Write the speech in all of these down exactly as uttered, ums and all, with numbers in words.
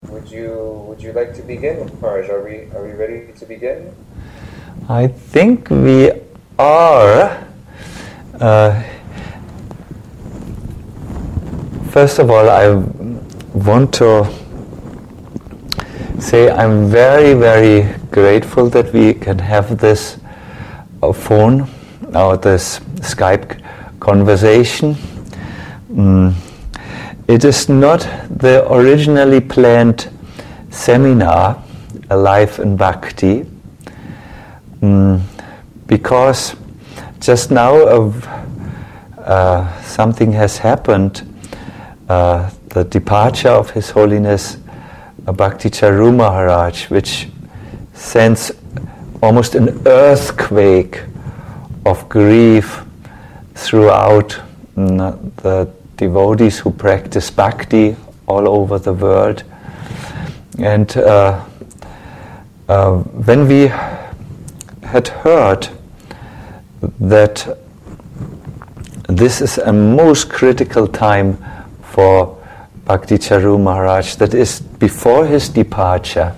would you would you like to begin, Maharaj? Are we are we ready to begin? I think we are. Uh, first of all, I want to say I'm very, very grateful that we can have this uh, phone or this Skype conversation. Mm. It is not the originally planned seminar, A Life in Bhakti, mm, because just now uh, uh, something has happened, uh, the departure of His Holiness uh, Bhakti Charu Maharaj, which sends almost an earthquake of grief throughout mm, the devotees who practice bhakti all over the world. And uh, uh, when we had heard that this is a most critical time for Bhakti Charu Maharaj, that is before his departure,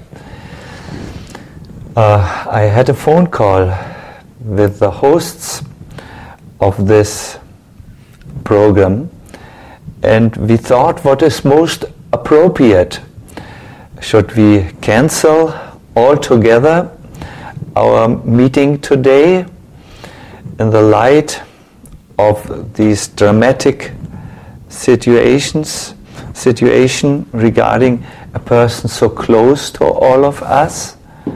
uh, I had a phone call with the hosts of this program, and we thought, what is most appropriate? Should we cancel altogether our meeting today in the light of these dramatic situations, situation regarding a person so close to all of us?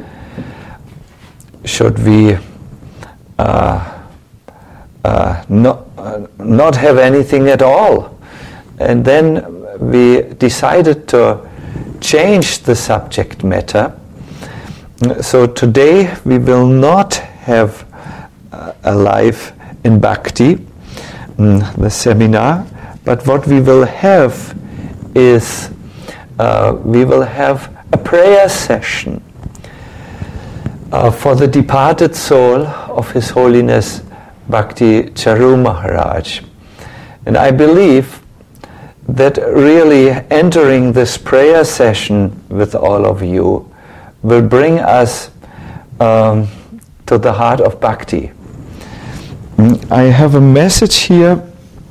Should we uh, uh, not, uh, not have anything at all? And then we decided to change the subject matter. So today we will not have uh, a life in Bhakti, mm, the seminar, but what we will have is uh, we will have a prayer session uh, for the departed soul of His Holiness Bhakti Charu Maharaj. And I believe that really entering this prayer session with all of you will bring us um, to the heart of bhakti. I have a message here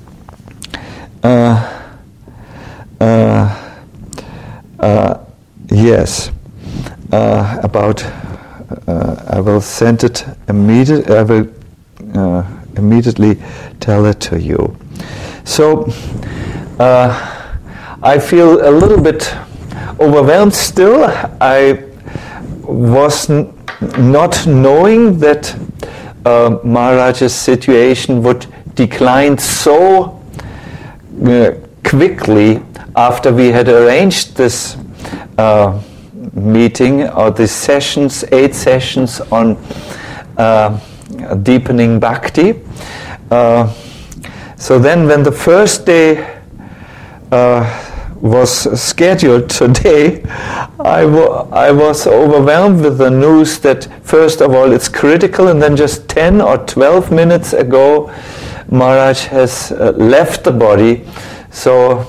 uh, uh, uh, yes uh, about uh, I will send it immediately I will uh, immediately tell it to you. So Uh, I feel a little bit overwhelmed still. I was n- not knowing that uh, Maharaj's situation would decline so uh, quickly after we had arranged this uh, meeting or these sessions, eight sessions on uh, deepening bhakti. Uh, so then when the first day Uh, was scheduled today, I, w- I was overwhelmed with the news that first of all it's critical, and then just ten or twelve minutes ago Maharaj has uh, left the body. So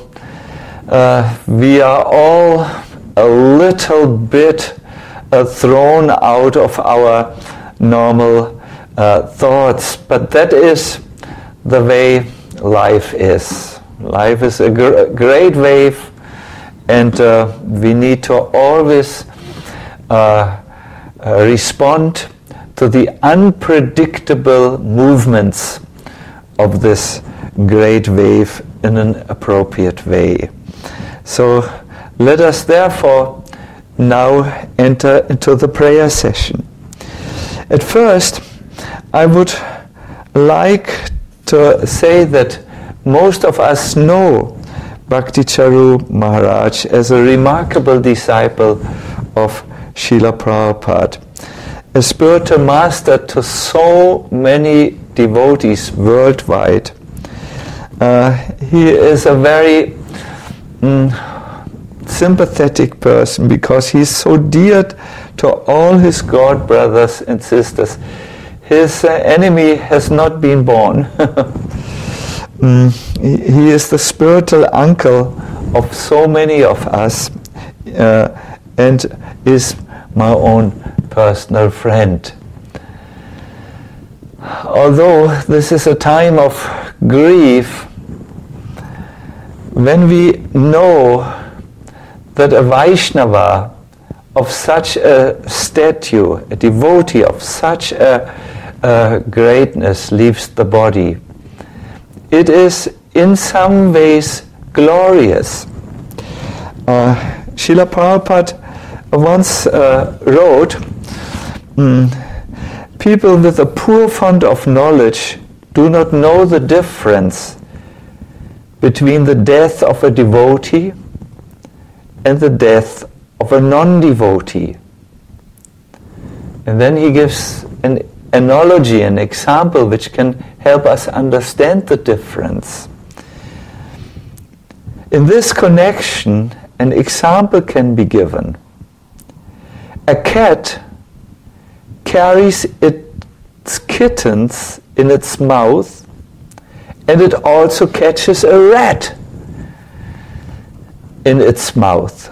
uh, we are all a little bit uh, thrown out of our normal uh, thoughts, but that is the way life is. Life is a gr- great wave, and uh, we need to always uh, uh, respond to the unpredictable movements of this great wave in an appropriate way. So let us therefore now enter into the prayer session. At first, I would like to say that most of us know Bhakti Charu Maharaj as a remarkable disciple of Srila Prabhupada, a spiritual master to so many devotees worldwide. Uh, he is a very mm, sympathetic person because he is so dear to all his god brothers and sisters. His uh, enemy has not been born. Mm, he, he is the spiritual uncle of so many of us uh, and is my own personal friend. Although this is a time of grief, when we know that a Vaishnava of such a statue, a devotee of such a, a greatness leaves the body, it is in some ways glorious. Uh, Srila Prabhupada once uh, wrote, mm, people with a poor fund of knowledge do not know the difference between the death of a devotee and the death of a non-devotee. And then he gives an analogy, an example which can help us understand the difference. In this connection, an example can be given. A cat carries its kittens in its mouth, and it also catches a rat in its mouth.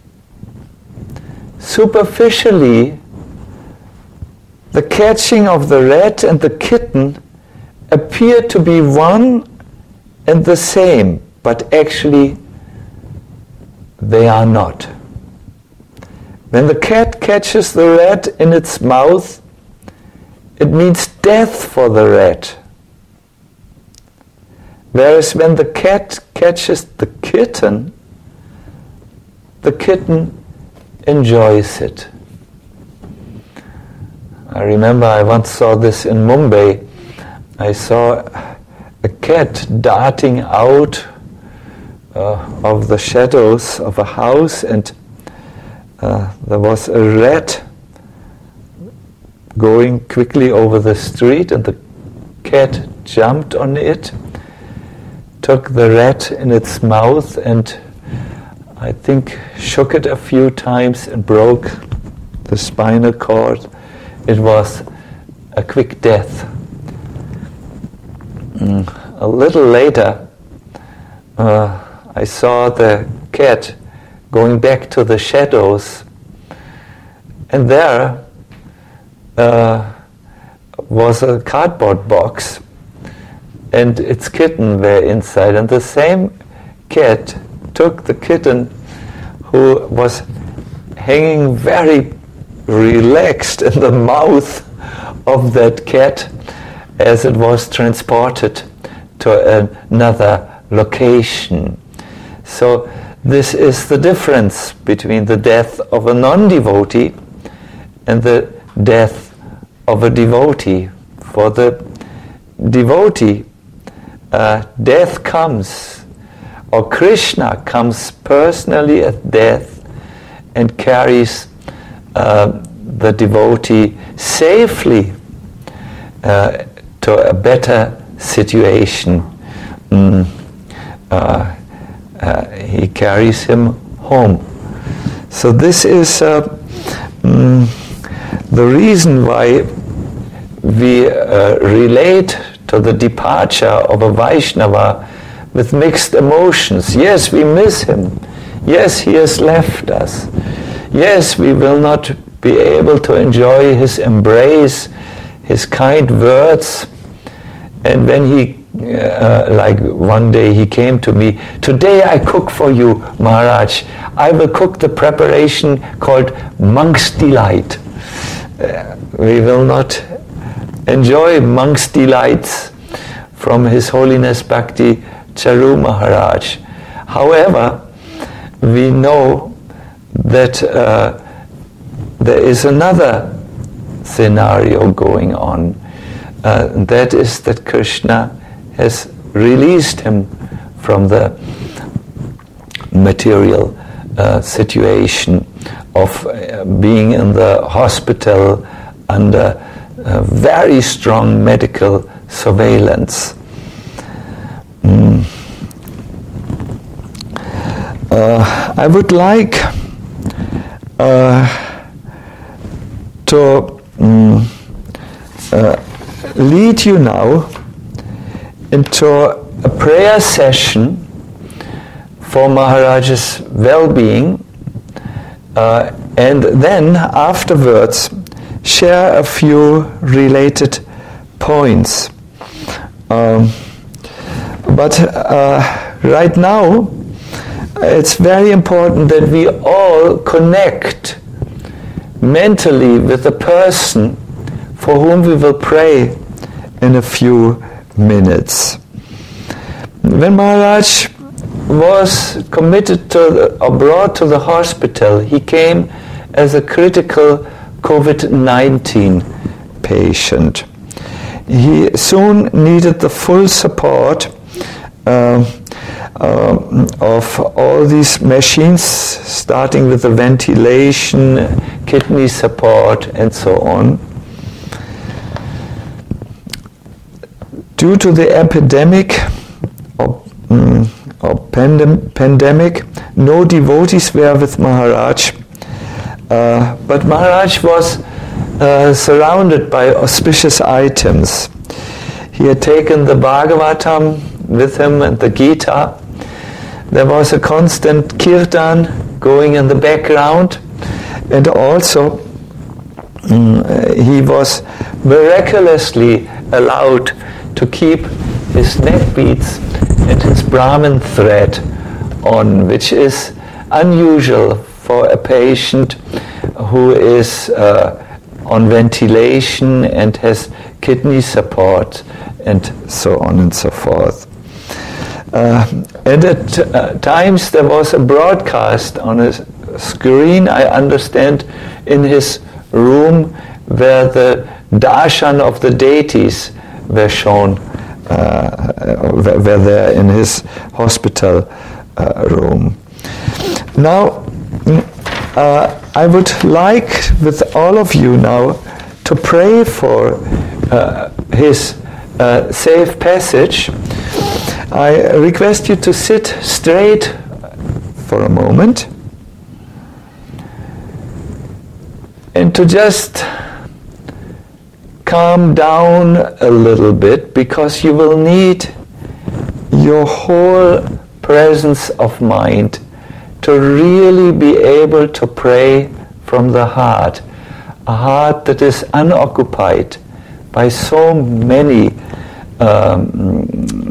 Superficially, the catching of the rat and the kitten appear to be one and the same, but actually they are not. When the cat catches the rat in its mouth, it means death for the rat. Whereas when the cat catches the kitten, the kitten enjoys it. I remember I once saw this in Mumbai. I saw a cat darting out uh, of the shadows of a house, and uh, there was a rat going quickly over the street, and the cat jumped on it, took the rat in its mouth, and I think shook it a few times and broke the spinal cord. It was a quick death. Mm. A little later, uh, I saw the cat going back to the shadows, and there uh, was a cardboard box, and its kitten were inside, and the same cat took the kitten, who was hanging very relaxed in the mouth of that cat, as it was transported to another location. So this is the difference between the death of a non-devotee and the death of a devotee. For the devotee, uh, death comes, or Krishna comes personally at death and carries uh, the devotee safely uh, to a better situation. Mm. Uh, uh, he carries him home. So this is uh, mm, the reason why we uh, relate to the departure of a Vaishnava with mixed emotions. Yes, we miss him. Yes, he has left us. Yes, we will not be able to enjoy his embrace, his kind words. And when he, uh, like one day he came to me, today I cook for you, Maharaj. I will cook the preparation called Monk's Delight. Uh, we will not enjoy Monk's Delights from His Holiness Bhakti Charu Maharaj. However, we know that uh, there is another scenario going on. Uh, that is that Krishna has released him from the material uh, situation of uh, being in the hospital under uh, very strong medical surveillance. Mm. Uh, I would like uh, to um, uh, lead you now into a prayer session for Maharaj's well-being Uh, and then afterwards share a few related points. Um, but uh, right now it's very important that we all connect mentally with the person for whom we will pray in a few minutes. When Maharaj was committed to the, or brought to the hospital, he came as a critical covid nineteen patient. He soon needed the full support uh, uh, of all these machines, starting with the ventilation, kidney support, and so on. Due to the epidemic or, um, or pandem- pandemic, no devotees were with Maharaj, uh, but Maharaj was uh, surrounded by auspicious items. He had taken the Bhagavatam with him and the Gita. There was a constant kirtan going in the background, and also um, he was miraculously allowed to keep his neck beads and his Brahmin thread on, which is unusual for a patient who is uh, on ventilation and has kidney support and so on and so forth. Uh, and at uh, times there was a broadcast on a screen, I understand, in his room where the darshan of the deities were shown, uh, were, were there in his hospital uh, room. Now, uh, I would like with all of you now to pray for uh, his uh, safe passage. I request you to sit straight for a moment and to just calm down a little bit, because you will need your whole presence of mind to really be able to pray from the heart, a heart that is unoccupied by so many um,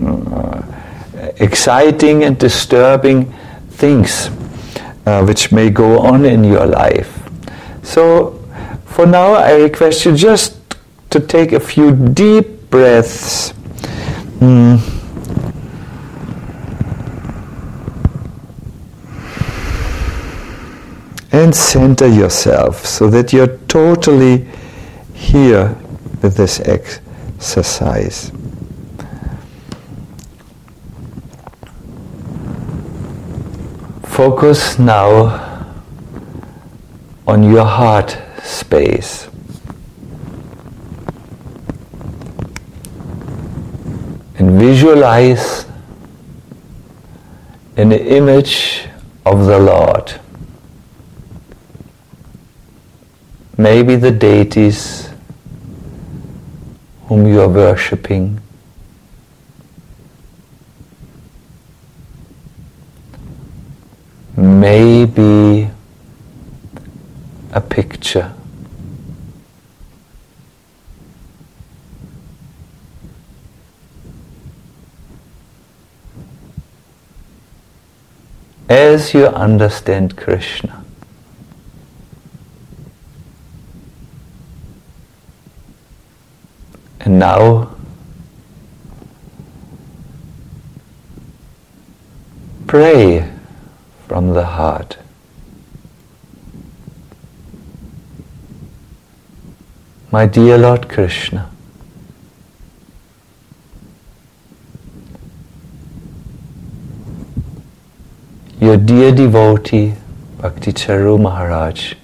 exciting and disturbing things uh, which may go on in your life. So for now I request you just to take a few deep breaths. Mm. And center yourself so that you're totally here with this exercise. Focus now on your heart space. And visualize an image of the Lord. Maybe the deities whom you are worshipping. Maybe a picture. As you understand Krishna. And now pray from the heart. My dear Lord Krishna, your dear devotee Bhakti Charu Maharaj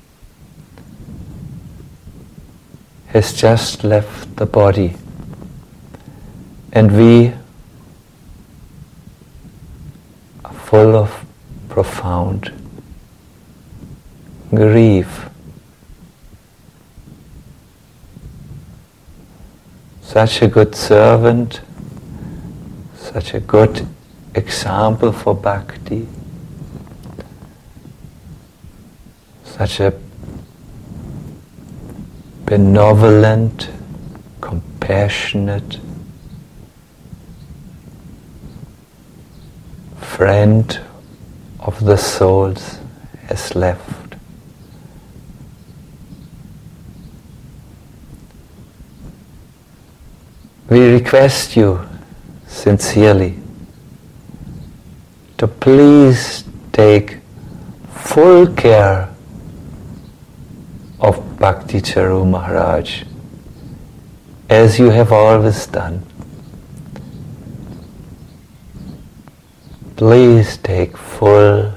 has just left the body, and we are full of profound grief. Such a good servant, such a good example for bhakti, such a benevolent, compassionate friend of the souls has left. We request you sincerely to please take full care of Bhakti Charu Maharaj, as you have always done. Please take full,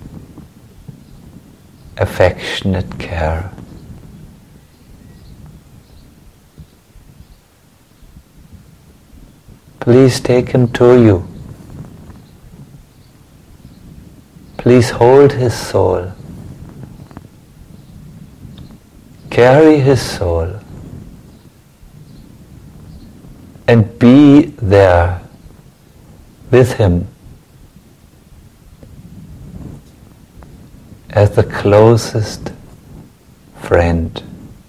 affectionate care. Please take him to you. Please hold his soul. Carry his soul. And be there with him as the closest friend.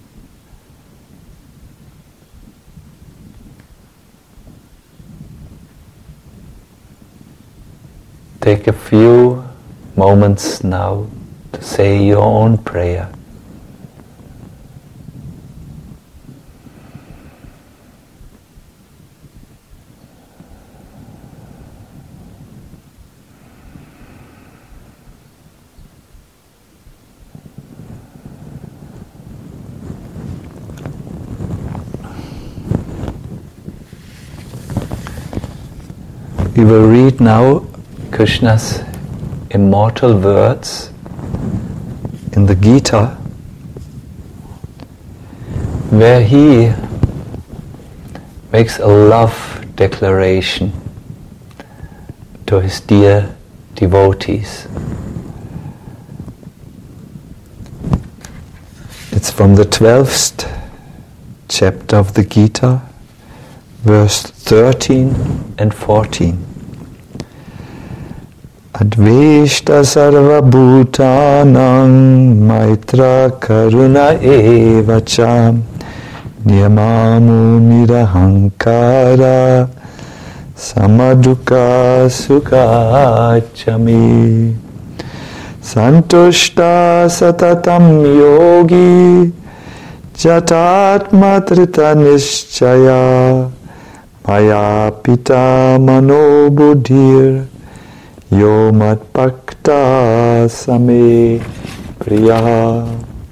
Take a few moments now to say your own prayer. We will read now Krishna's immortal words in the Gita, where he makes a love declaration to his dear devotees. It's from the twelfth chapter of the Gita, verse thirteen and fourteen. Adveshta sarva bhutanam maitra karuna evacha niyamamu nirahankara samaduka sukachami santushta satatam yogi jatatma trita nischaya maya pita mano buddhir Yo mat bhakta same priya.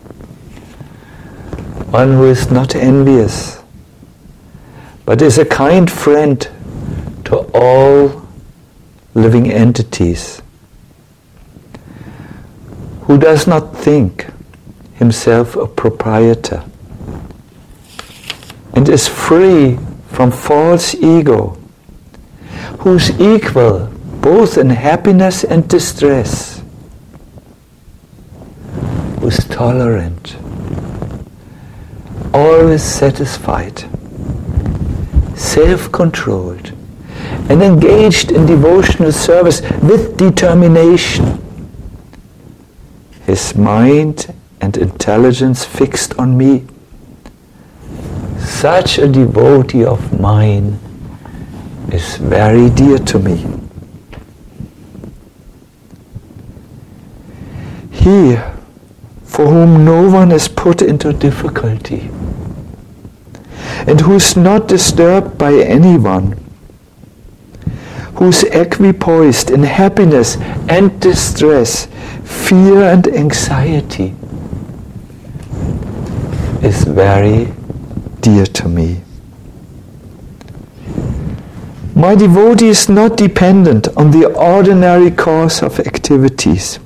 One who is not envious, but is a kind friend to all living entities, who does not think himself a proprietor, and is free from false ego, whose equal both in happiness and distress, who is tolerant, always satisfied, self-controlled, and engaged in devotional service with determination, his mind and intelligence fixed on me. Such a devotee of mine is very dear to me. He for whom no one is put into difficulty, and who is not disturbed by anyone, who is equipoised in happiness and distress, fear and anxiety, is very dear to me. My devotee is not dependent on the ordinary course of activities,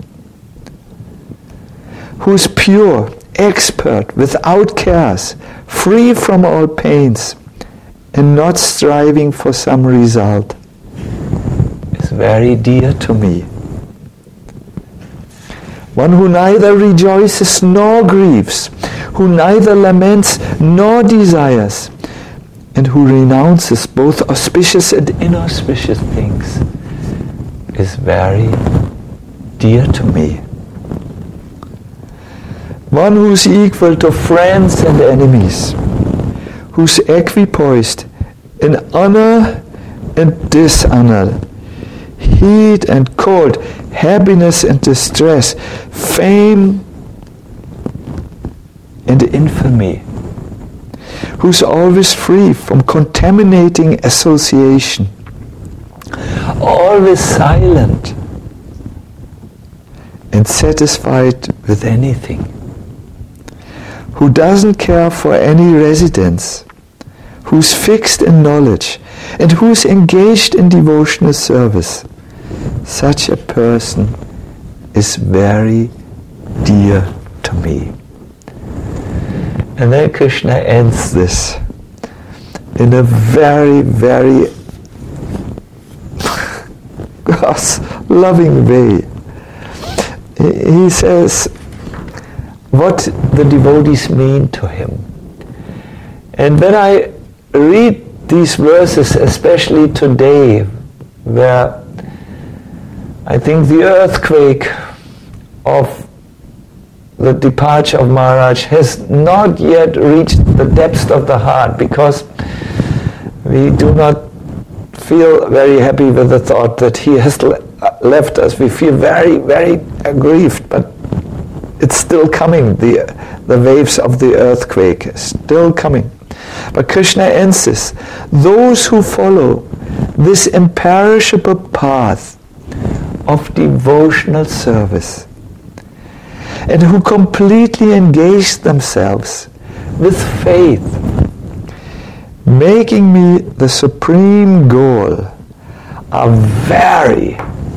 who is pure, expert, without cares, free from all pains, and not striving for some result, is very dear to me. One who neither rejoices nor grieves, who neither laments nor desires, and who renounces both auspicious and inauspicious things, is very dear to me. one who's equal to friends and enemies, who's equipoised in honor and dishonor, heat and cold, happiness and distress, fame and infamy, who's always free from contaminating association, always silent and satisfied with anything, who doesn't care for any residence, who's fixed in knowledge, and who's engaged in devotional service. Such a person is very dear to me. And then Krishna ends this in a very, very loving way. He says what the devotees mean to him. And when I read these verses, especially today, where I think the earthquake of the departure of Maharaj has not yet reached the depths of the heart, because we do not feel very happy with the thought that he has le- left us. We feel very, very aggrieved, but it's still coming. The, the waves of the earthquake is still coming. But Krishna ends this. Those who follow this imperishable path of devotional service and who completely engage themselves with faith, making me the supreme goal, are very,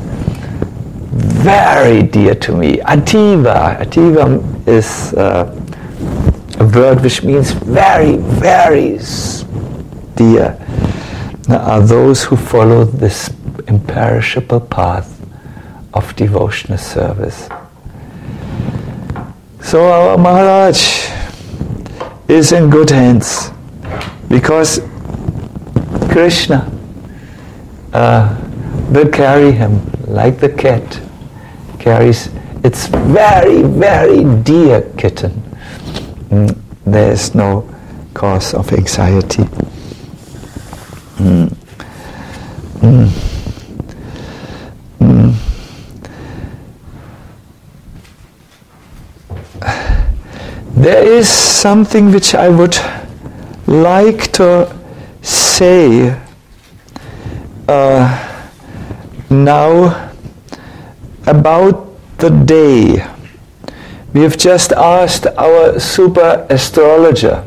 very dear to me. Ativa, ativa is uh, a word which means very, very dear, are those who follow this imperishable path of devotional service. So our Maharaj is in good hands, because Krishna uh, will carry him like the cat carries its very, very dear kitten. Mm, there is no cause of anxiety. Mm. Mm. Mm. There is something which I would like to say uh, now about the day. We have just asked our super astrologer.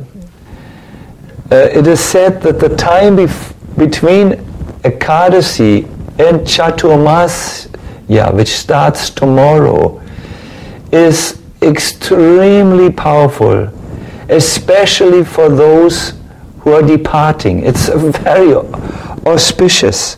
Uh, it is said that the time bef- between Ekadasi and Chaturmasya, which starts tomorrow, is extremely powerful, especially for those who are departing. It's a very auspicious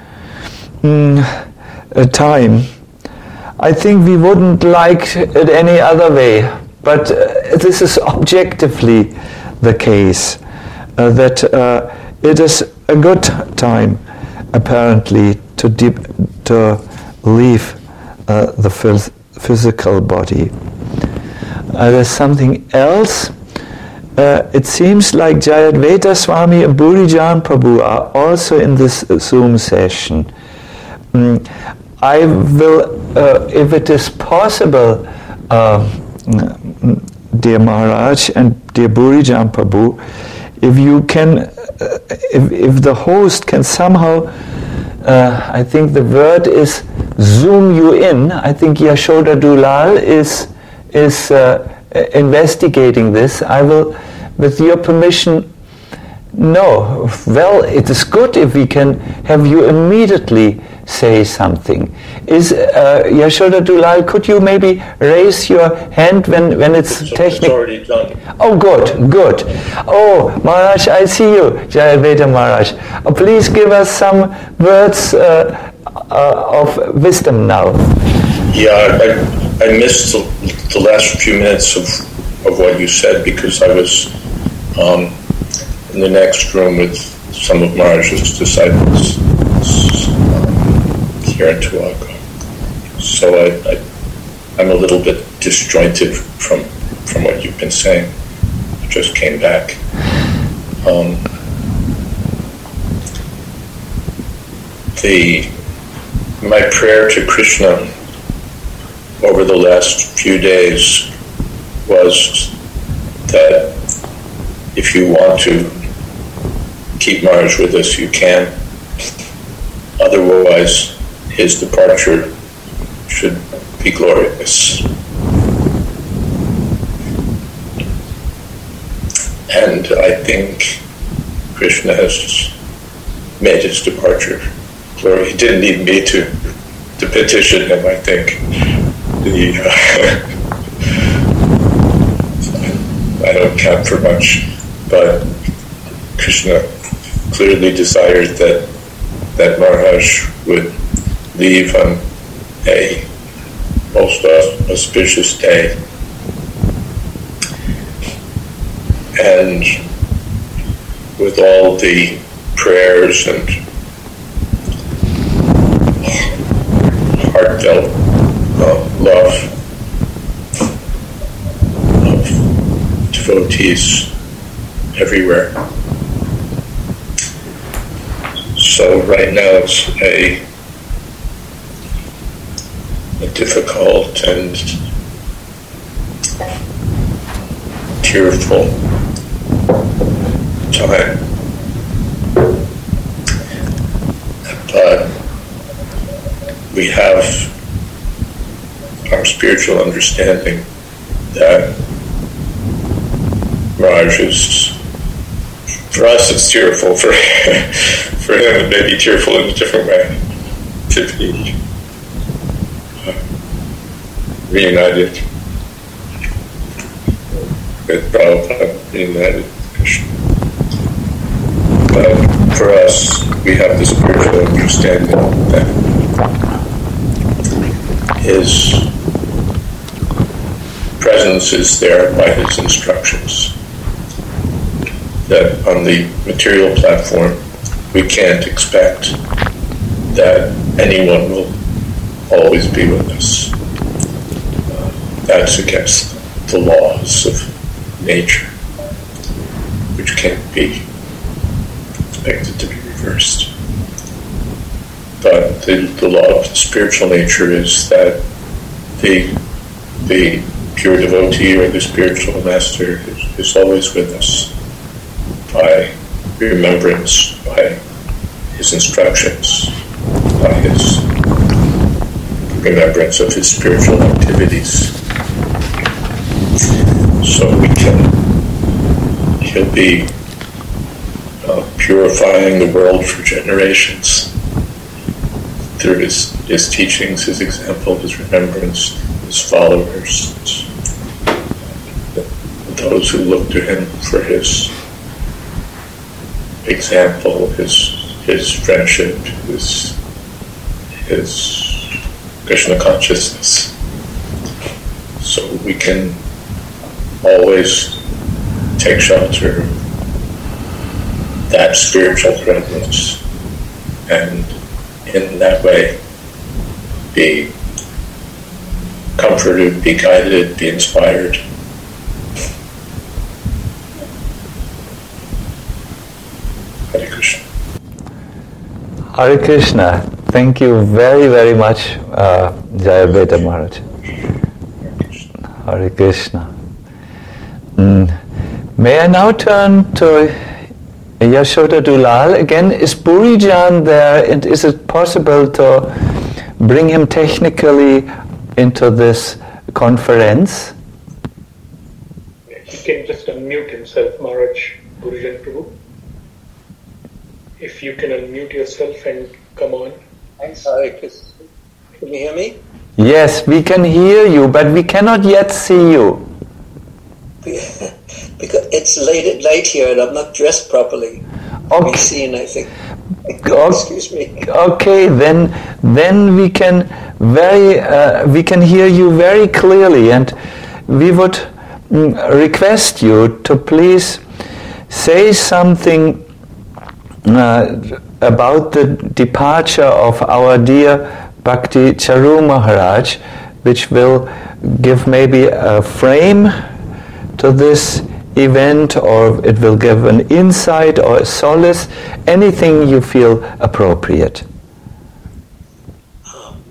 mm, a time. I think we wouldn't like it any other way, but uh, this is objectively the case, uh, that uh, it is a good time, apparently, to, deep, to leave uh, the phys- physical body. Uh, there's something else. Uh, it seems like Jayadvaita Swami and Burijan Prabhu are also in this Zoom session. Mm, I will, uh, if it is possible, uh, dear Maharaj and dear Burijan Prabhu, if you can, uh, if, if the host can somehow, uh, I think the word is zoom you in. I think Yashoda Dulal is is uh, investigating this. I will, with your permission, no. Well, it is good if we can have you immediately say something. Is uh, Yashoda Dulal, could you maybe raise your hand when, when it's so technical? It's already done. Oh, good, good. Oh, Maharaj, I see you, Jayadvaita Maharaj. Oh, please give us some words uh, uh, of wisdom now. Yeah, I, I missed the, the last few minutes of, of what you said because I was um, in the next room with some of Maharaj's disciples um, here in Tuaga. So I, I, I'm a little bit disjointed from from what you've been saying. It just came back. Um, the my prayer to Krishna over the last few days was that if you want to keep Maharaj with us, you can. Otherwise, his departure should be glorious. And I think Krishna has made his departure glorious. He didn't need me to, to petition him, I think. The, uh, I don't count for much, but Krishna clearly desired that that Maharaj would leave on a most auspicious day. And with all the prayers and heartfelt uh, love of devotees everywhere. So right now it's a, a difficult and tearful time. But we have our spiritual understanding that Raj is, for us it's tearful, for for him it may be tearful in a different way, to be uh, reunited with Prabhupada, reunited with Krishna. But for us, we have the spiritual understanding that his presence is there by his instructions. That on the material platform, we can't expect that anyone will always be with us. Uh, that's against the laws of nature, which can't be expected to be reversed. But the, the law of the spiritual nature is that the the pure devotee or the spiritual master is, is always with us by remembrance, by his instructions, by his remembrance of his spiritual activities. So we can, he'll be uh, purifying the world for generations through his, his teachings, his example, his remembrance, his followers, those who look to him for his example, his his friendship, his his Krishna consciousness. So we can always take shelter of that spiritual presence and in that way be comforted, be guided, be inspired. Hare Krishna. Hare Krishna. Thank you very, very much, uh, Jayabheda Maharaj. Hare Krishna. Mm. May I now turn to Yashoda Dulal again? Is Burijan there, and is it possible to bring him technically into this conference? He can just unmute himself, Maharaj, Burijan Prabhu. If you can unmute yourself and come on. Thanks, Hare Krishna. Can you hear me? Yes, we can hear you, but we cannot yet see you. Because it's late late here and I'm not dressed properly. Okay. Be seen, I think. Okay. Excuse me. Okay, then then we can very uh, we can hear you very clearly, and we would mm, request you to please say something uh, about the departure of our dear Bhakti Charu Maharaj, which will give maybe a frame to this event, or it will give an insight or a solace, anything you feel appropriate. Um,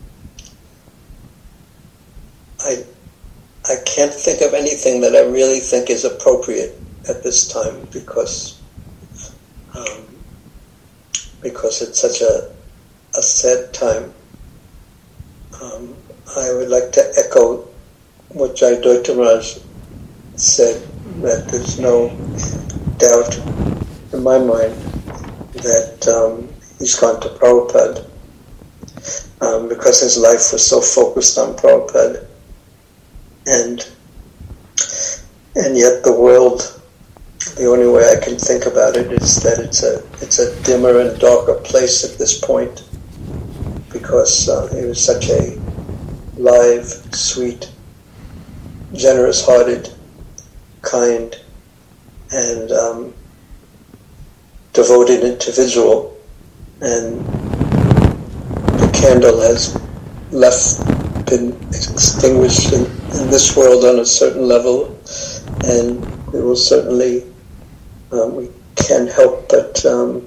I, I can't think of anything that I really think is appropriate at this time, because um, because it's such a, a sad time. Um, I would like to echo what Jayadvaita Maharaj said, that there's no doubt in my mind that um, he's gone to Prabhupada, um, because his life was so focused on Prabhupada, and and yet the world, the only way I can think about it is that it's a it's a dimmer and darker place at this point, because uh, he was such a live, sweet, generous-hearted, kind, and um, devoted individual, and the candle has left, been extinguished in, in this world on a certain level, and we will certainly, um, we can't help but um,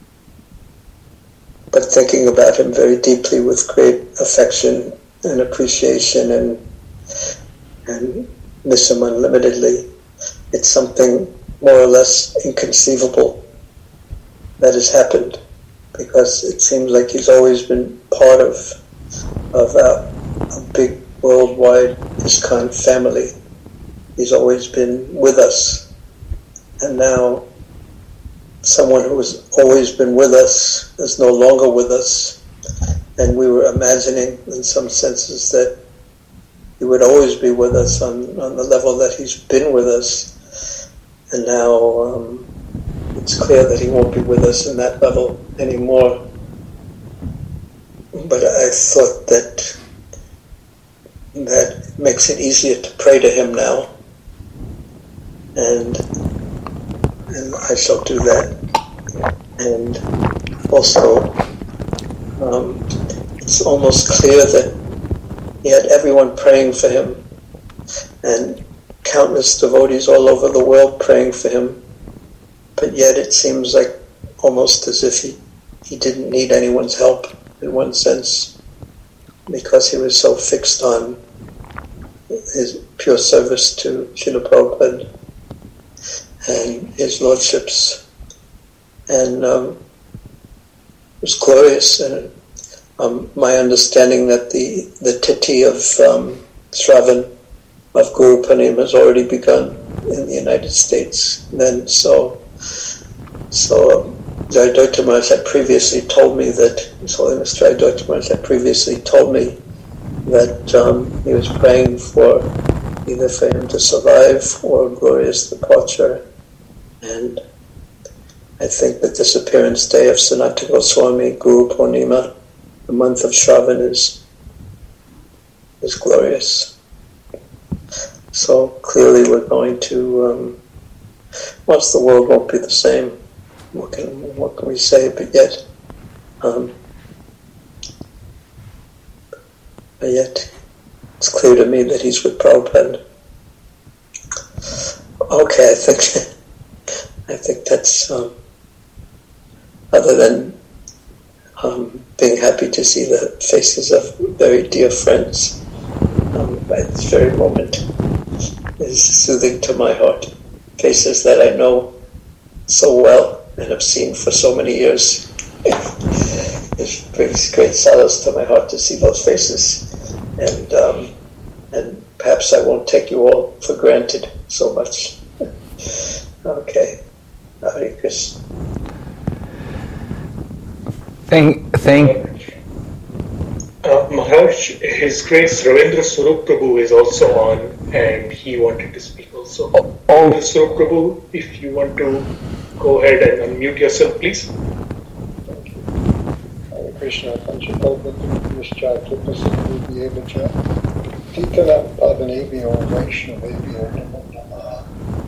but thinking about him very deeply with great affection and appreciation, and and miss him unlimitedly. It's something more or less inconceivable that has happened, because it seems like he's always been part of of a, a big worldwide ISKCON family. He's always been with us, and now someone who has always been with us is no longer with us, and we were imagining in some senses that he would always be with us on, on the level that he's been with us, and now um, it's clear that he won't be with us in that level anymore. But I thought that that makes it easier to pray to him now, and and I shall do that. And also, um, it's almost clear that he had everyone praying for him, and countless devotees all over the world praying for him, but yet it seems like almost as if he, he didn't need anyone's help in one sense, because he was so fixed on his pure service to Srila Prabhupada and his lordships, and um, it was glorious. And um, my understanding that the the tithi of um, Shravan of Guru Purnima has already begun in the United States. And then so so um, Jayadvaita Maharaj had previously told me that His Holiness Jayadvaita Maharaj had previously told me that um, he was praying for either for him to survive or a glorious departure. And I think that this appearance day of Sanatana Goswami, Guru Purnima, the month of Shravan, is is glorious. So clearly we're going to, um, once the world won't be the same, what can, what can we say, but yet, um, but yet it's clear to me that he's with Prabhupada. Okay, I think I think that's, um, other than um, being happy to see the faces of very dear friends um, at this very moment is soothing to my heart. Faces that I know so well and have seen for so many years. It brings great solace to my heart to see those faces, and um, and perhaps I won't take you all for granted so much. Okay. Hare Krishna. Thank, thank. Uh, Maharaj, His Grace Ravindra Swarup Prabhu is also on, and he wanted to speak also. Oh, Ravindra Swarup Prabhu, if you want to go ahead and unmute yourself, please. Thank you. Hare Krishna, Panchakalpatu Nishchaya Vibhyevacha Titana Pavanebhyo Vaishnavebhyo Namo Namaha.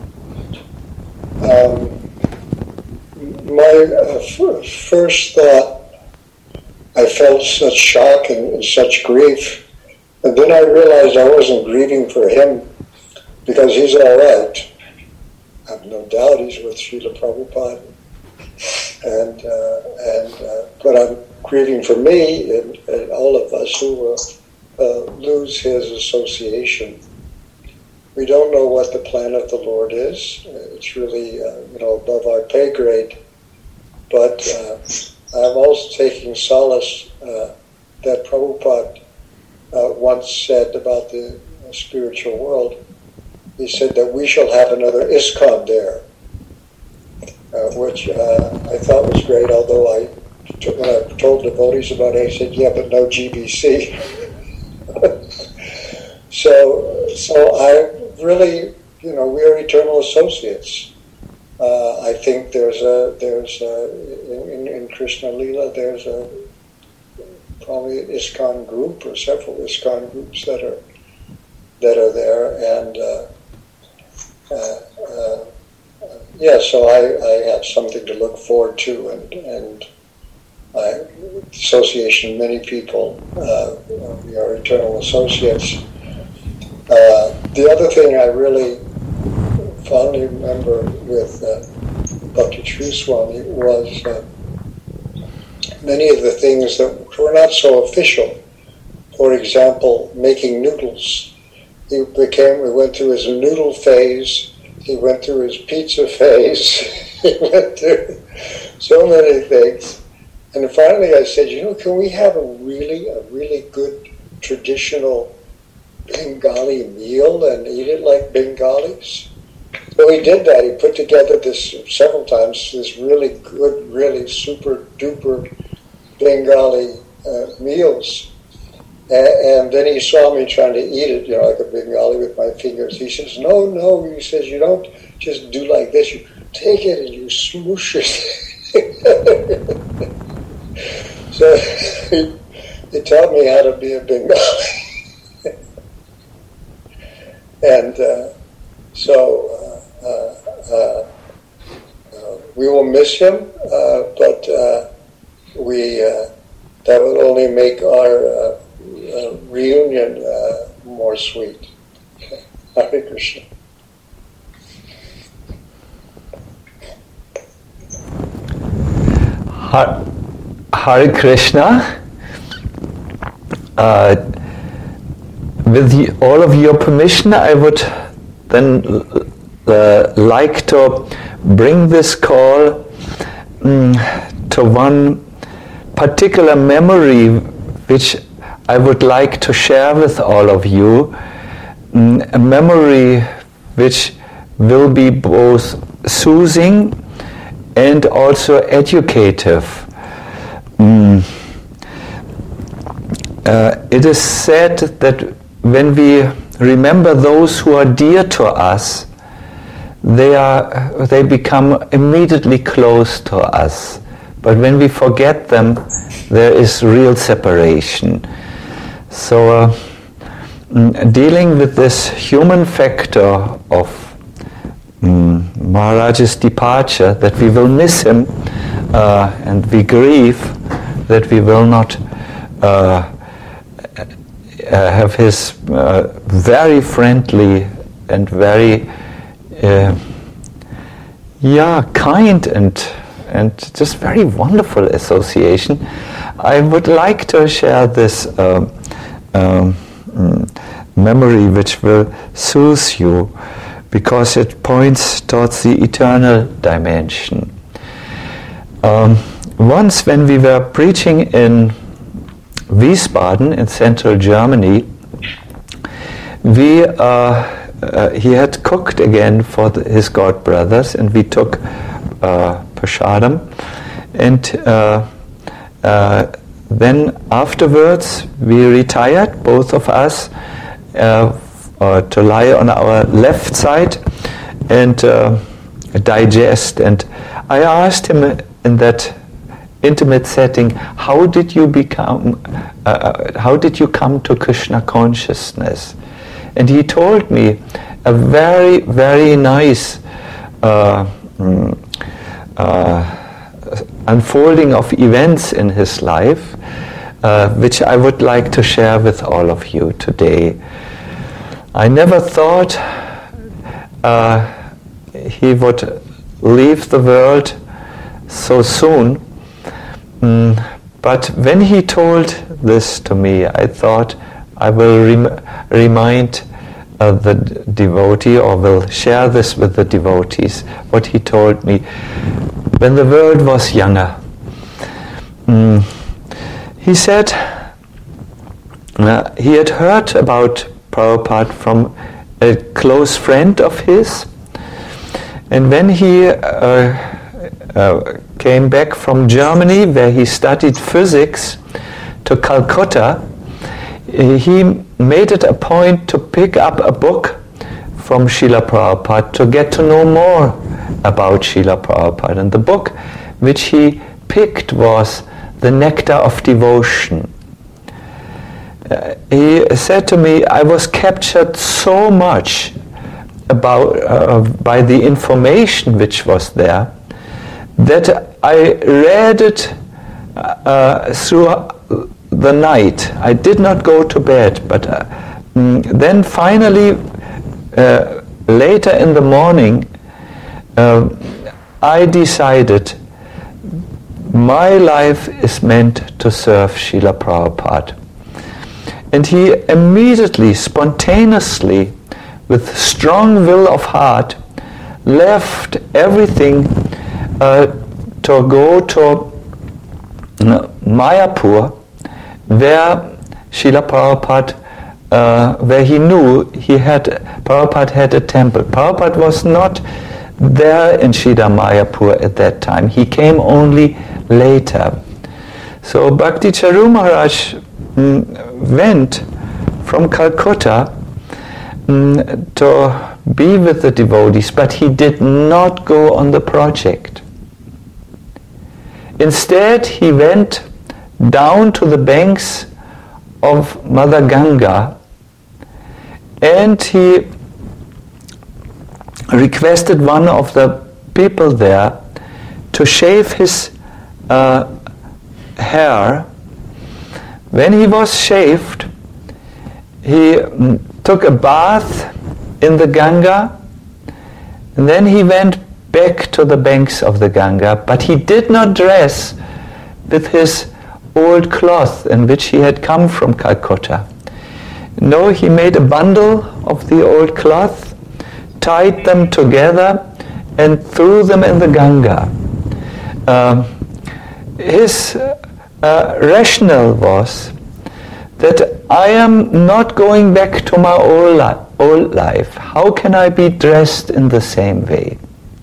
Um, my uh, f- first thought, I felt such shock and, and such grief, and then I realized I wasn't grieving for him, because he's all right. I have no doubt he's with Srila Prabhupada. And, uh, and uh, but I'm grieving for me and, and all of us who will uh, lose his association. We don't know what the plan of the Lord is. It's really, uh, you know, above our pay grade. But uh, I'm also taking solace uh, that Prabhupada uh, once said about the spiritual world. He said that we shall have another ISKCON there, uh, which uh, I thought was great, although I, when I told devotees about it, I said, yeah, but no G B C. so, so I really, you know, we are eternal associates. Uh, I think there's a, there's a, in, in Krishna Leela, there's a, probably an ISKCON group or several ISKCON groups that are, that are there, and uh, uh, uh, yeah, so I, I have something to look forward to, and, and I, association of many people, uh, we are eternal associates. Uh, the other thing I really fondly remember with uh, Bhakti True Swami was uh, many of the things that were not so official. For example, making noodles. He became, we went through his noodle phase, he went through his pizza phase, he went through so many things. And finally I said, you know, can we have a really, a really good traditional Bengali meal and eat it like Bengalis? So he did that. He put together this several times, this really good, really super duper Bengali uh, meals. And then he saw me trying to eat it, you know, like a Bengali with my fingers. He says, no, no. He says, you don't just do like this. You take it and you smoosh it. So he, he taught me how to be a Bengali. And uh, so uh, uh, uh, uh, we will miss him, uh, but uh, we uh, that will only make our uh, Uh, reunion uh, more sweet. Hare Krishna. Har- Hare Krishna. Uh, with the, all of your permission, I would then uh, like to bring this call um, to one particular memory which I would like to share with all of you, um, a memory which will be both soothing and also educative. Um, uh, it is said that when we remember those who are dear to us, they are they become immediately close to us. But when we forget them, there is real separation. So, uh, dealing with this human factor of um, Maharaj's departure, that we will miss him, uh, and we grieve that we will not uh, uh, have his uh, very friendly and very, uh, yeah, kind and and just very wonderful association. I would like to share this uh, um, memory which will soothe you, because it points towards the eternal dimension. Um, once when we were preaching in Wiesbaden in central Germany, we uh, uh, he had cooked again for the, his god brothers, and we took uh, Prasadam, and uh, uh, then afterwards we retired, both of us, uh, uh, to lie on our left side and uh, digest. And I asked him in that intimate setting, how did you become, uh, how did you come to Krishna consciousness? And he told me a very, very nice uh, uh, unfolding of events in his life, uh, which I would like to share with all of you today. I never thought uh, he would leave the world so soon. Mm, but when he told this to me, I thought I will rem- remind uh, the d- devotee, or will share this with the devotees, what he told me when the world was younger. Mm, he said uh, he had heard about Prabhupada from a close friend of his, and when he uh, uh, came back from Germany, where he studied physics, to Calcutta, he made it a point to pick up a book from Srila Prabhupada to get to know more about Srila Prabhupada. And the book which he picked was The Nectar of Devotion. Uh, he said to me, I was captured so much about uh, by the information which was there that I read it uh, through the night. I did not go to bed, but uh, mm, then finally uh, later in the morning uh, I decided my life is meant to serve Srila Prabhupada. And he immediately, spontaneously, with strong will of heart, left everything uh, to go to uh, Mayapur, where Srila Prabhupada, uh, where he knew he had, Prabhupada had a temple. Prabhupada was not there in Sridhar Mayapur at that time. He came only later. So Bhakti Charu Maharaj mm, went from Calcutta mm, to be with the devotees, but he did not go on the project. Instead, he went down to the banks of Mother Ganga, and he requested one of the people there to shave his uh, hair. When he was shaved, he mm, took a bath in the Ganga, and then he went back to the banks of the Ganga, but he did not dress with his old cloth in which he had come from Calcutta. No, he made a bundle of the old cloth, tied them together, and threw them in the Ganga. Uh, his uh, rationale was that I am not going back to my old, li- old life. How can I be dressed in the same way?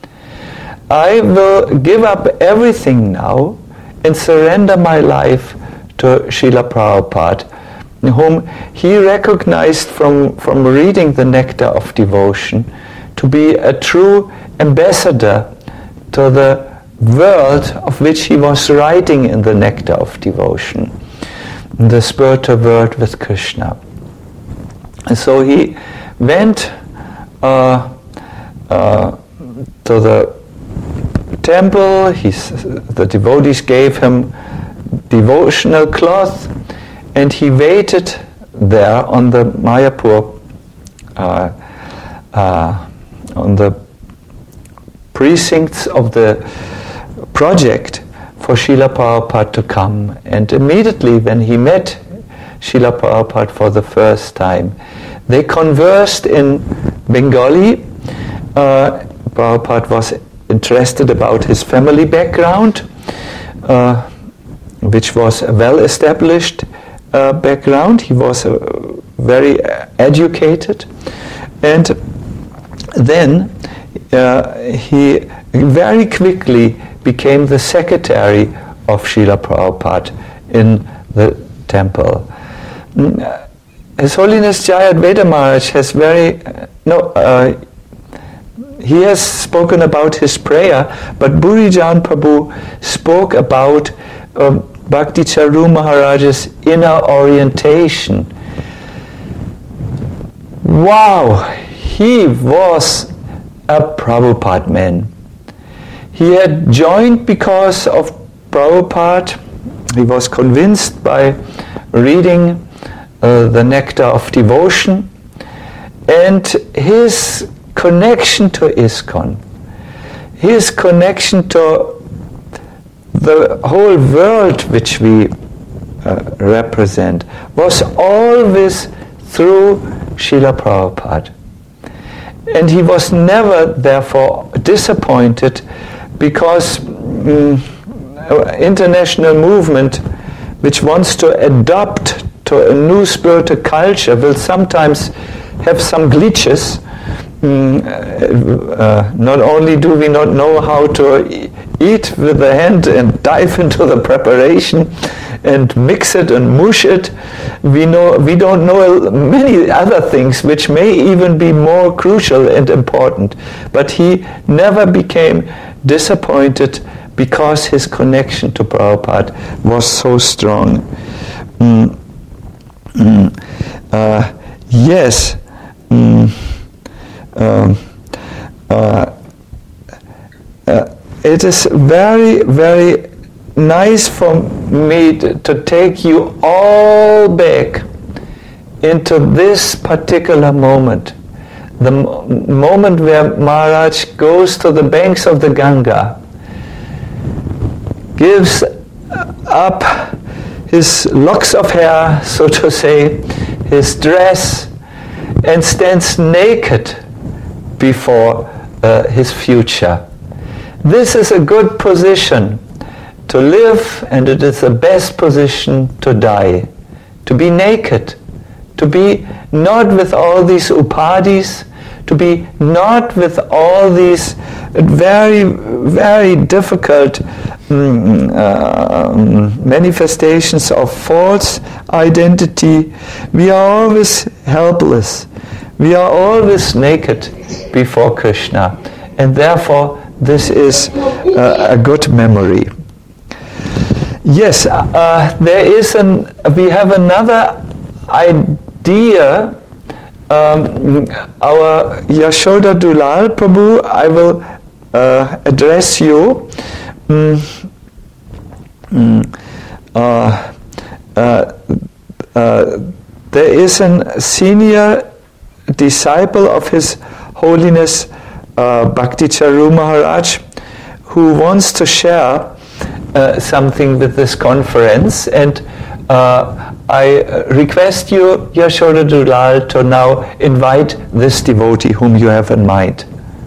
I will give up everything now and surrender my life to Srila Prabhupada, whom he recognized from, from reading the Nectar of Devotion to be a true ambassador to the world of which he was writing in the Nectar of Devotion, the spiritual world with Krishna. And so he went uh, uh, to the temple. He's, the devotees gave him devotional cloth, and he waited there on the Mayapur, uh, uh, on the precincts of the project for Srila Prabhupada to come. And immediately when he met Srila Prabhupada for the first time, they conversed in Bengali. Uh, Prabhupada was interested about his family background, uh, which was a well-established uh, background. He was uh, very educated, and then uh, he very quickly became the secretary of Srila Prabhupada in the temple. His Holiness Jaya Advaita Maharaj has very uh, no. Uh, He has spoken about his prayer, but Burijan Prabhu spoke about um, Bhakti Charu Maharaj's inner orientation. Wow, he was a Prabhupada man. He had joined because of Prabhupada. He was convinced by reading uh, the Nectar of Devotion, and his connection to ISKCON, his connection to the whole world which we uh, represent, was always through Srila Prabhupada. And he was never, therefore, disappointed, because um, international movement which wants to adopt to a new spiritual culture will sometimes have some glitches. Mm, uh, not only do we not know how to e- eat with the hand and dive into the preparation and mix it and mush it, we know we don't know many other things which may even be more crucial and important. But he never became disappointed because his connection to Prabhupada was so strong. Mm. Mm. Uh, yes. Mm. Um, uh, uh, it is very, very nice for me to, to take you all back into this particular moment. The mo- moment where Maharaj goes to the banks of the Ganga, gives up his locks of hair, so to say, his dress, and stands naked before uh, his future. This is a good position to live, and it is the best position to die. To be naked, to be not with all these upadhis, to be not with all these very, very difficult mm, uh, manifestations of false identity. We are always helpless. We are always naked before Krishna, and therefore this is uh, a good memory. Yes, uh, there is an. We have another idea. Um, our Yashoda Dulal Prabhu, I will uh, address you. Mm, mm, uh, uh, uh, there is a senior disciple of His Holiness uh, Bhakti Charu Maharaj who wants to share uh, something with this conference, and uh, I request you, Yashoda Dulal, to now invite this devotee whom you have in mind.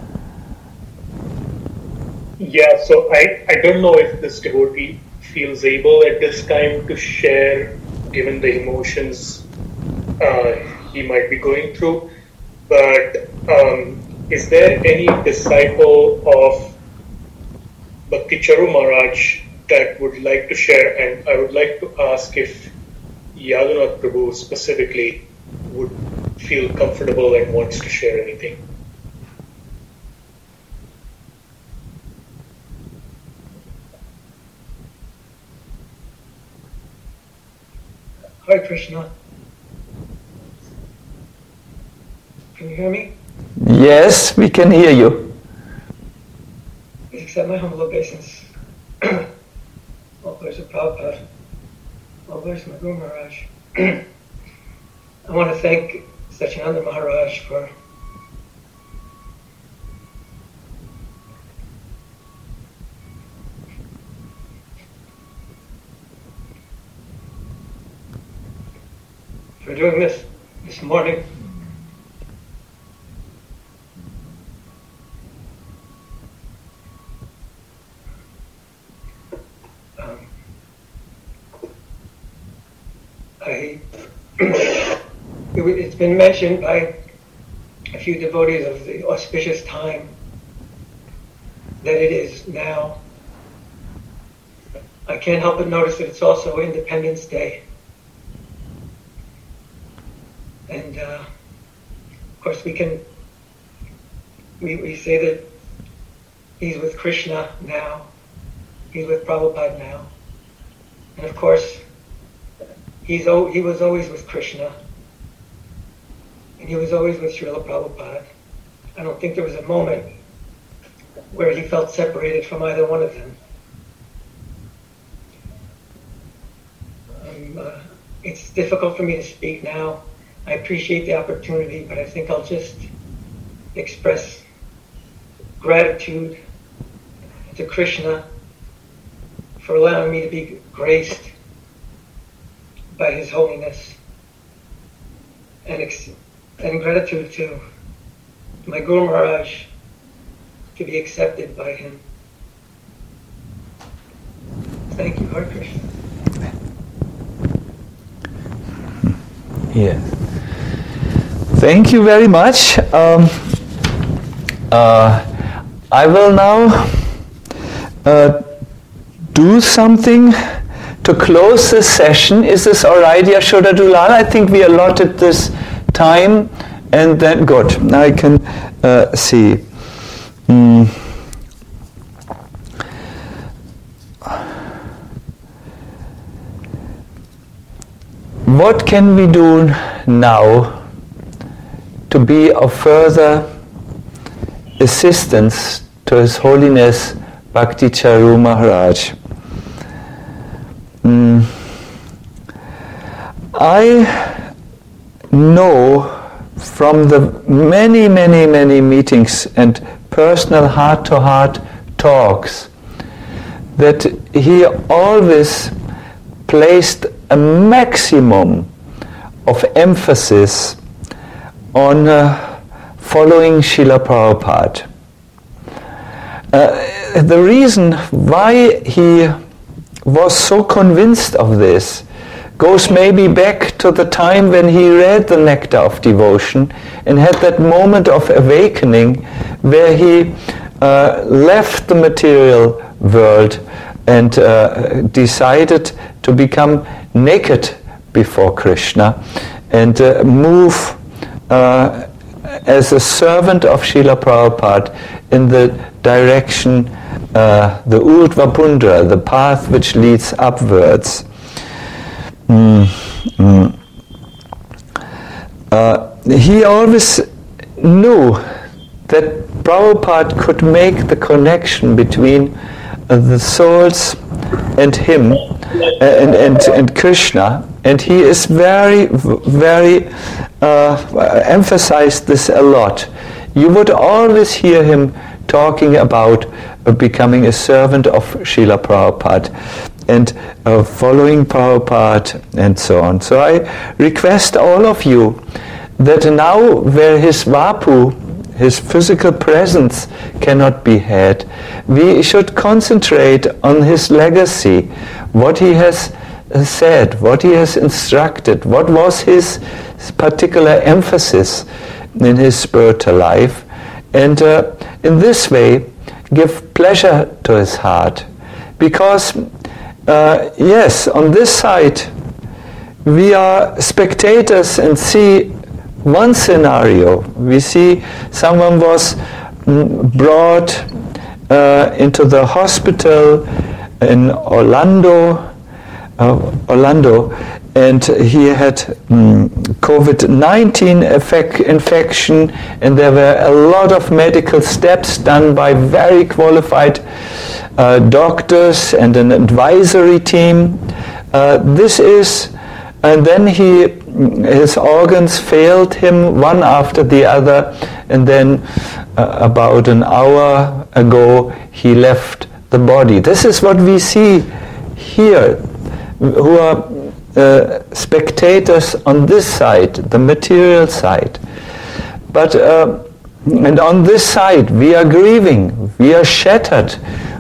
Yeah, so I, I don't know if this devotee feels able at this time to share, given the emotions uh, he might be going through, but um, is there any disciple of Bhakti Charu Maharaj that would like to share? And I would like to ask if Yadunath Prabhu specifically would feel comfortable and wants to share anything. Hi Krishna. Can you hear me? Yes, we can hear you. Please accept my humble obeisance. All glories to Prabhupada. All glories to my Guru Maharaj. I want to thank Satyananda Maharaj for for doing this this morning. Um, I, it's been mentioned by a few devotees of the auspicious time that it is now. I can't help but notice that it's also Independence Day. And uh, of course we can, we, we say that he's with Krishna now, he's with Prabhupada now. And of course, he's he was always with Krishna, and he was always with Srila Prabhupada. I don't think there was a moment where he felt separated from either one of them. Um, uh, it's difficult for me to speak now. I appreciate the opportunity, but I think I'll just express gratitude to Krishna for allowing me to be graced by His Holiness, and, ex- and gratitude to my Guru Maharaj to be accepted by him. Thank you, Hare Krishna. Yes. Thank you very much. Um, uh, I will now uh, do something to close this session. Is this all right, Yashoda Dulal? I think we allotted this time, and then good. Now I can uh, see. Mm. What can we do now to be of further assistance to His Holiness Bhakti Charu Maharaj? Mm. I know from the many, many, many meetings and personal heart-to-heart talks that he always placed a maximum of emphasis on uh, following Srila Prabhupada. Uh, the reason why he was so convinced of this goes maybe back to the time when he read the Nectar of Devotion and had that moment of awakening where he uh, left the material world and uh, decided to become naked before Krishna and uh, move uh, as a servant of Srila Prabhupada in the direction, uh, the Urdhva Pundra, the path which leads upwards. Mm, mm. Uh, he always knew that Prabhupada could make the connection between uh, the souls and him uh, and, and, and Krishna, and he is very, very uh, emphasized this a lot. You would always hear him talking about uh, becoming a servant of Srila Prabhupada and uh, following Prabhupada and so on. So I request all of you that now where his Vapu, his physical presence cannot be had, we should concentrate on his legacy, what he has said, what he has instructed, what was his particular emphasis in his spiritual life, and uh, in this way give pleasure to his heart. Because uh, yes, on this side we are spectators and see one scenario. We see someone was brought uh, into the hospital in Orlando, uh, Orlando, and he had um, COVID nineteen effect, infection, and there were a lot of medical steps done by very qualified uh, doctors and an advisory team. Uh, this is, and then he, his organs failed him one after the other, and then uh, about an hour ago he left the body. This is what we see here, who are uh, spectators on this side, the material side. But uh, and on this side we are grieving, we are shattered,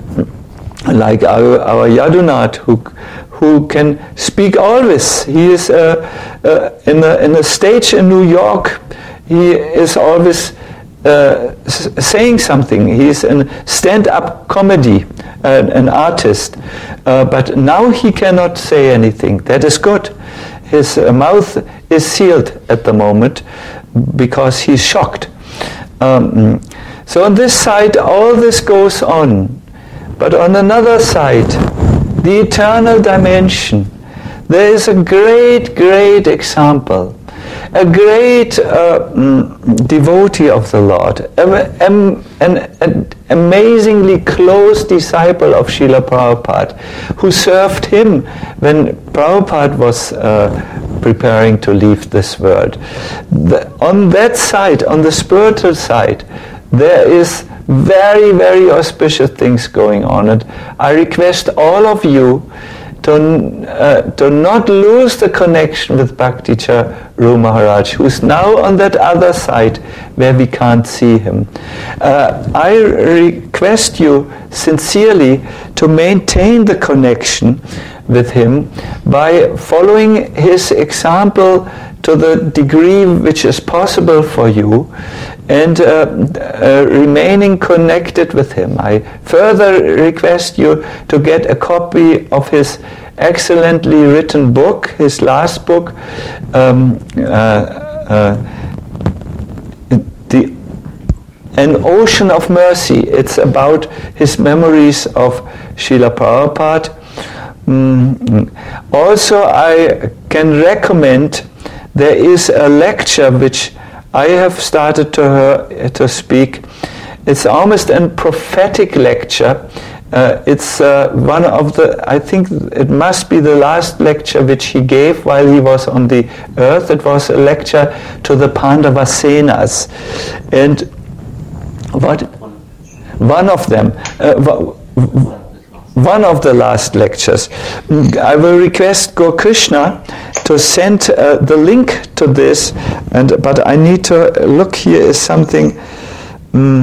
like our, our Yadunath, who who can speak always. He is uh, uh, in, a, in a stage in New York, he is always uh, s- saying something. He is a stand-up comedy, uh, an artist. Uh, but now he cannot say anything. That is good. His uh, mouth is sealed at the moment because he's shocked. Um, so on this side, all this goes on. But on another side, the eternal dimension, there is a great, great example. a great uh, mm, devotee of the Lord, a, a, an, an amazingly close disciple of Srila Prabhupada, who served him when Prabhupada was uh, preparing to leave this world. The, on that side, on the spiritual side, there is very, very auspicious things going on, and I request all of you to, uh, to not lose the connection with Bhakti Charu Maharaj, who's now on that other side where we can't see him. Uh, I request you sincerely to maintain the connection with him by following his example to the degree which is possible for you, and uh, uh, remaining connected with him. I further request you to get a copy of his excellently written book, his last book, um, uh, uh, the An Ocean of Mercy. It's about his memories of Srila Prabhupada. Mm. Also, I can recommend, there is a lecture which I have started to her, to speak. It's almost a prophetic lecture. Uh, it's uh, one of the, I think it must be the last lecture which he gave while he was on the earth. It was a lecture to the Pandavasenas. And what? One of them. Uh, One of the last lectures. I will request Gokrishna to send uh, the link to this, and but I need to look. Here is something. Um,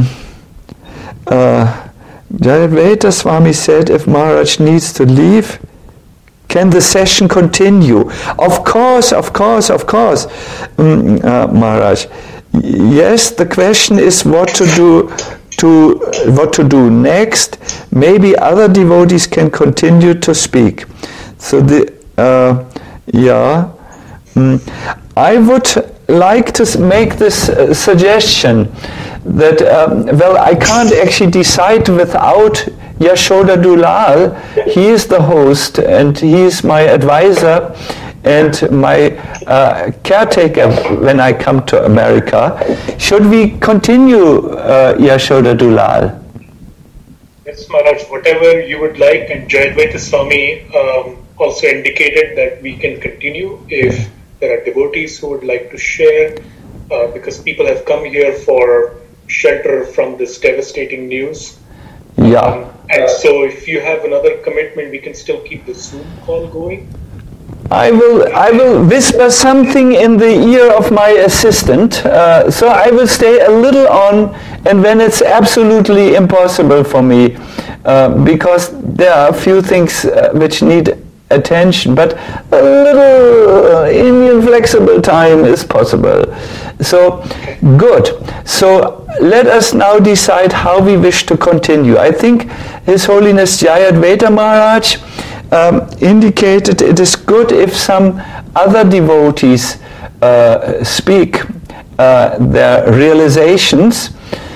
uh, Jayadvaita Swami said, if Maharaj needs to leave, can the session continue? Of course, of course, of course, um, uh, Maharaj. Yes, the question is what to do. To uh, what to do next. Maybe other devotees can continue to speak. So the uh, yeah, mm, I would like to make this uh, suggestion that um, well, I can't actually decide without Yashoda Dulal. He is the host and he is my advisor and my uh, caretaker when I come to America. Should we continue, uh, Yashoda Dulal? Yes, Maharaj, whatever you would like. And Jayadvaita Swami um, also indicated that we can continue if there are devotees who would like to share, uh, because people have come here for shelter from this devastating news. Yeah. Um, and so if you have another commitment, we can still keep the Zoom call going. I will I will whisper something in the ear of my assistant, uh, so I will stay a little on, and when it's absolutely impossible for me, uh, because there are a few things uh, which need attention, but a little uh, inflexible time is possible. So, good. So, let us now decide how we wish to continue. I think His Holiness Jayadvaita Maharaj Um, indicated it is good if some other devotees uh, speak uh, their realizations.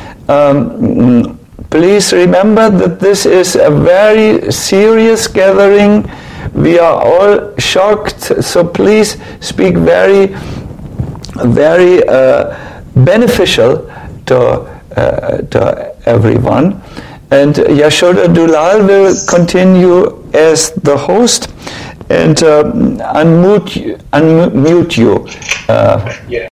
Um, please remember that this is a very serious gathering. We are all shocked, so please speak very, very uh, beneficial to, uh, to everyone. And Yashoda Dulal will continue as the host and uh, unmute, unmute you. Uh, yeah.